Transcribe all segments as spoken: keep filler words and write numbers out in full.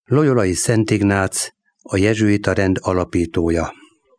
Loyolai Szent Ignác, a jezsuita rend alapítója.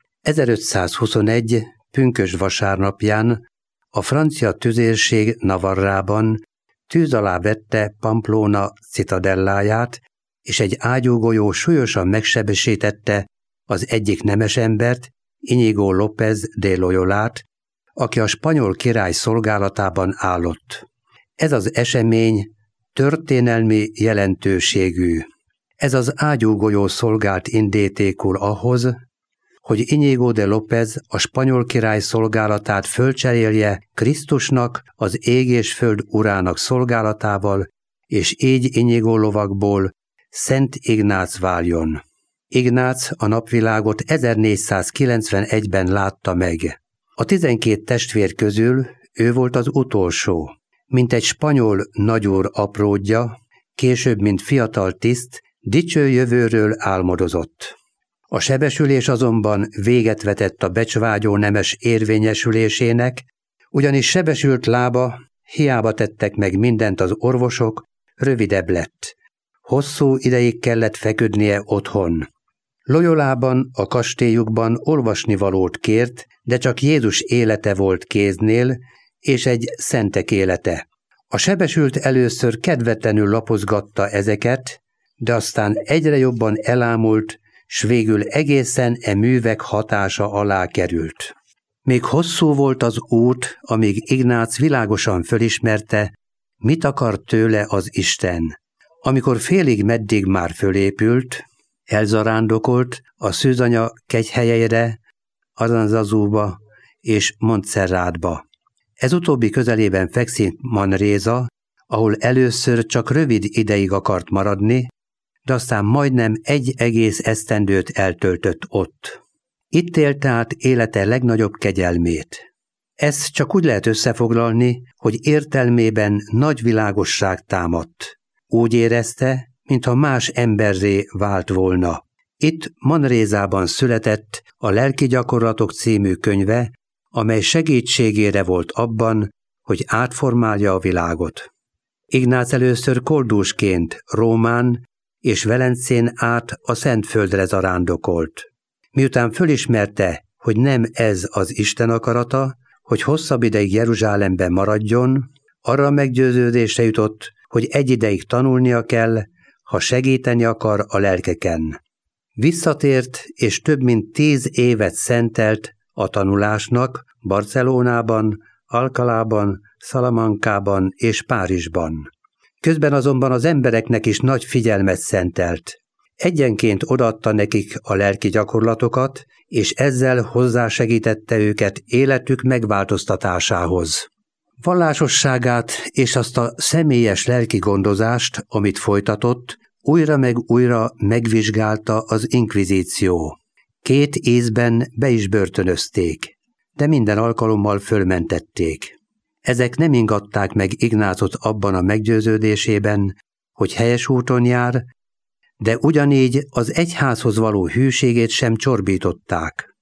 ezerötszázhuszonegy. pünkösd vasárnapján a francia tüzérség Navarrában tűz alá vette Pamplona citadelláját, és egy ágyúgolyó súlyosan megsebesítette az egyik nemesembert, Íñigo López de Loyolát, aki a spanyol király szolgálatában állott. Ez az esemény történelmi jelentőségű. Ez az ágyúgolyó szolgált indítékul ahhoz, hogy Íñigo de López a spanyol király szolgálatát fölcserélje Krisztusnak, az ég és föld urának szolgálatával, és így Íñigo lovakból Szent Ignác váljon. Ignác a napvilágot ezernégyszázkilencvenegyben látta meg. A tizenkét testvér közül ő volt az utolsó. Mint egy spanyol nagyúr apródja, később, mint fiatal tiszt, dicső jövőről álmodozott. A sebesülés azonban véget vetett a becsvágyó nemes érvényesülésének, ugyanis sebesült lába, hiába tettek meg mindent az orvosok, rövidebb lett. Hosszú ideig kellett feküdnie otthon. Loyolában, a kastélyukban olvasnivalót kért, de csak Jézus élete volt kéznél, és egy szentek élete. A sebesült először kedvetlenül lapozgatta ezeket, de aztán egyre jobban elámult, s végül egészen e művek hatása alá került. Még hosszú volt az út, amíg Ignác világosan fölismerte, mit akar tőle az Isten. Amikor félig meddig már fölépült, elzarándokolt a szűzanya kegyhelyeire, Aranzazúba és Montserratba. Ez utóbbi közelében fekszik Manresa, ahol először csak rövid ideig akart maradni, de aztán majdnem egy egész esztendőt eltöltött ott. Itt élte át élete legnagyobb kegyelmét. Ezt csak úgy lehet összefoglalni, hogy értelmében nagy világosság támadt. Úgy érezte, mintha más emberré vált volna. Itt Manresában született a Lelki gyakorlatok című könyve, amely segítségére volt abban, hogy átformálja a világot. Ignác először koldusként Rómán és Velencén át a Szentföldre zarándokolt. Miután fölismerte, hogy nem ez az Isten akarata, hogy hosszabb ideig Jeruzsálemben maradjon, arra a meggyőződésre jutott, hogy egy ideig tanulnia kell, ha segíteni akar a lelkeken. Visszatért, és több mint tíz évet szentelt a tanulásnak Barcelonában, Alcalában, Salamancában és Párizsban. Közben azonban az embereknek is nagy figyelmet szentelt. Egyenként odaadta nekik a lelki gyakorlatokat, és ezzel hozzásegítette őket életük megváltoztatásához. Vallásosságát és azt a személyes lelki gondozást, amit folytatott, újra meg újra megvizsgálta az inkvizíció. Két ízben be is börtönözték, de minden alkalommal fölmentették. Ezek nem ingatták meg Ignácot abban a meggyőződésében, hogy helyes úton jár, de ugyanígy az egyházhoz való hűségét sem csorbították.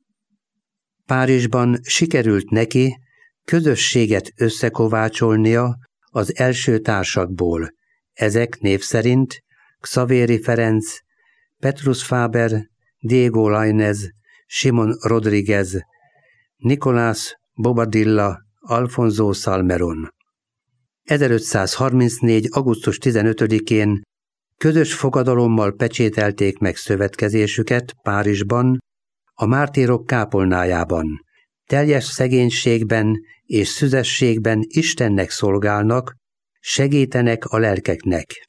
Párizsban sikerült neki közösséget összekovácsolnia az első társakból. Ezek név szerint Xavéri Ferenc, Petrus Faber, Diego Lainez, Simon Rodriguez, Nicolás Bobadilla, Alfonso Salmeron. ezerötszázharmincnégy. augusztus tizenötödikén közös fogadalommal pecsételték meg szövetkezésüket Párizsban, a mártírok kápolnájában. Teljes szegénységben és szüzességben Istennek szolgálnak, segítenek a lelkeknek.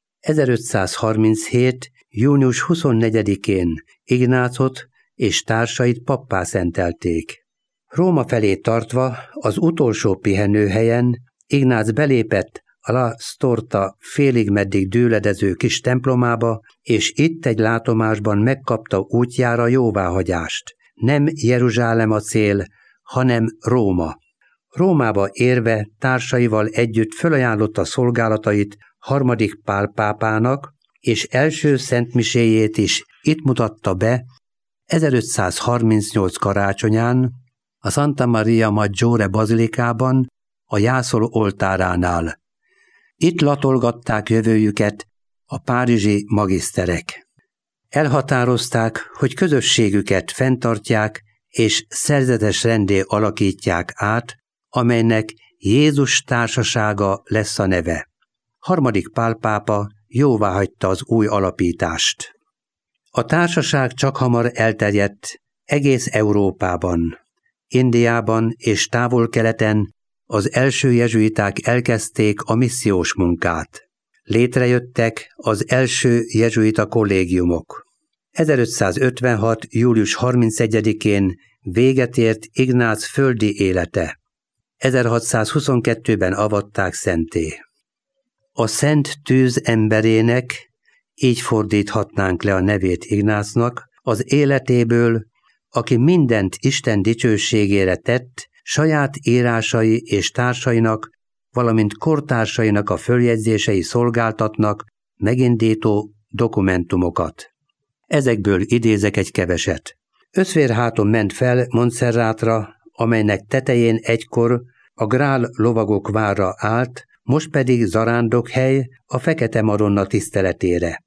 ezerötszázharminchét. június huszonnegyedikén Ignácot és társait pappá szentelték. Róma felé tartva az utolsó pihenőhelyen Ignác belépett a La Storta félig meddig dőledező kis templomába, és itt egy látomásban megkapta útjára jóváhagyást. Nem Jeruzsálem a cél, hanem Róma. Rómába érve társaival együtt fölajánlotta szolgálatait harmadik Pál pápának, és első szentmiséjét is itt mutatta be ezerötszázharmincnyolc karácsonyán a Santa Maria Maggiore bazilikában, a jászol oltáránál. Itt latolgatták jövőjüket a párizsi magiszterek. Elhatározták, hogy közösségüket fenntartják és szerzetes renddé alakítják át, amelynek Jézus társasága lesz a neve. Harmadik Pál pápa jóváhagyta az új alapítást. A társaság csakhamar elterjedt egész Európában. Indiában és Távol-Keleten az első jezsuiták elkezdték a missziós munkát. Létrejöttek az első jezsuita kollégiumok. ezerötszázötvenhat. július harmincegyedikén véget ért Ignác földi élete. ezerhatszázhuszonkettőben avatták szentté. A Szent Tűz emberének, így fordíthatnánk le a nevét Ignácnak, az életéből, aki mindent Isten dicsőségére tett, saját írásai és társainak, valamint kortársainak a följegyzései szolgáltatnak megindító dokumentumokat. Ezekből idézek egy keveset. Összvérháton ment fel Montserratra, amelynek tetején egykor a Grál lovagok vára állt, most pedig zarándokhely a Fekete Madonna tiszteletére.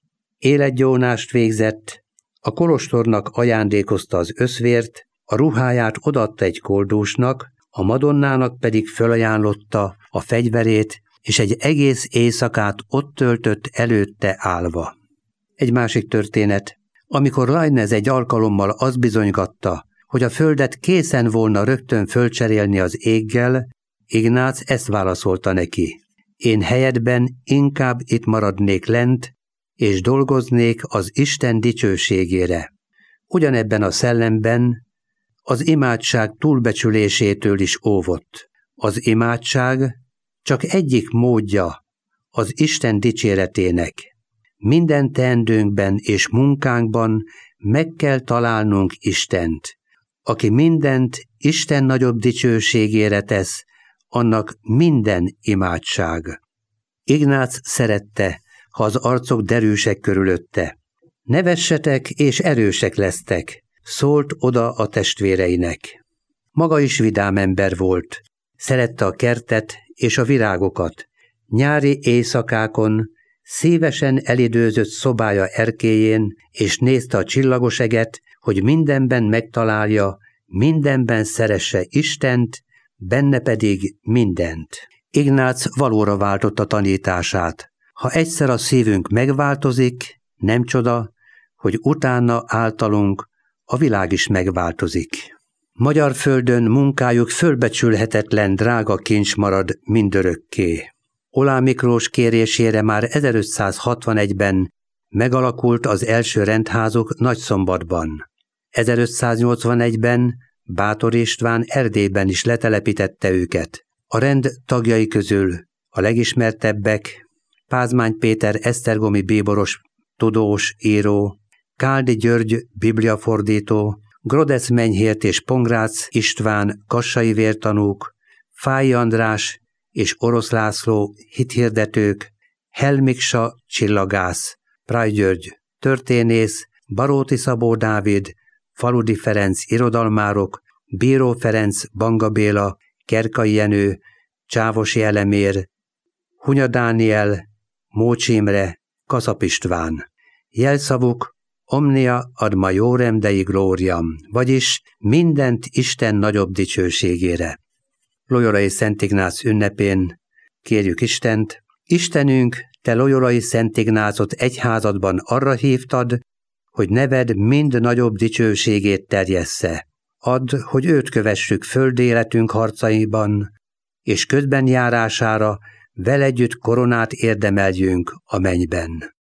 Életgyónást végzett, a kolostornak ajándékozta az összvért, a ruháját odaadta egy koldusnak, a Madonnának pedig fölajánlotta a fegyverét, és egy egész éjszakát ott töltött előtte állva. Egy másik történet, amikor Leibniz egy alkalommal azt bizonygatta, hogy a földet készen volna rögtön fölcserélni az éggel, Ignác ezt válaszolta neki: én helyedben inkább itt maradnék lent, és dolgoznék az Isten dicsőségére. Ugyanebben a szellemben az imádság túlbecsülésétől is óvott. Az imádság csak egyik módja az Isten dicséretének. Minden teendőnkben és munkánkban meg kell találnunk Istent. Aki mindent Isten nagyobb dicsőségére tesz, annak minden imádság. Ignác szerette, ha az arcok derűsek körülötte. Nevessetek és erősek lesztek, szólt oda a testvéreinek. Maga is vidám ember volt, szerette a kertet és a virágokat. Nyári éjszakákon szívesen elidőzött szobája erkélyén, és nézte a csillagos eget, hogy mindenben megtalálja, mindenben szeresse Istent, benne pedig mindent. Ignác valóra váltotta tanítását. Ha egyszer a szívünk megváltozik, nem csoda, hogy utána általunk a világ is megváltozik. Magyar földön munkájuk fölbecsülhetetlen drága kincs marad mindörökké. Oláh Miklós kérésére már ezerötszázhatvanegyben megalakult az első rendházuk Nagyszombatban. ezerötszáznyolcvanegyben Báthor István Erdélyben is letelepítette őket. A rend tagjai közül a legismertebbek Pázmány Péter esztergomi bíboros, tudós, író, Káldi György bibliafordító, Grodesz Menyhért és Pongrác István kassai vértanúk, Fáy András és Orosz László hithirdetők, Helmiksa csillagász, Pray György történész, Baróti Szabó Dávid, Faludi Ferenc irodalmárok, Bíró Ferenc, Banga Béla, Kerkai Jenő, Csávosi Elemér, Hunya Dániel, Mócs Imre, Kaszap István. Jelszavuk Omnia ad majorem Dei gloriam, vagyis mindent Isten nagyobb dicsőségére. Loyolai Szent Ignác ünnepén kérjük Istent: Istenünk, te Loyolai Szent Ignácot egyházadban arra hívtad, hogy neved mind nagyobb dicsőségét terjessze. Add, hogy őt kövessük földéletünk harcaiban, és közben járására vele együtt koronát érdemeljünk a mennyben.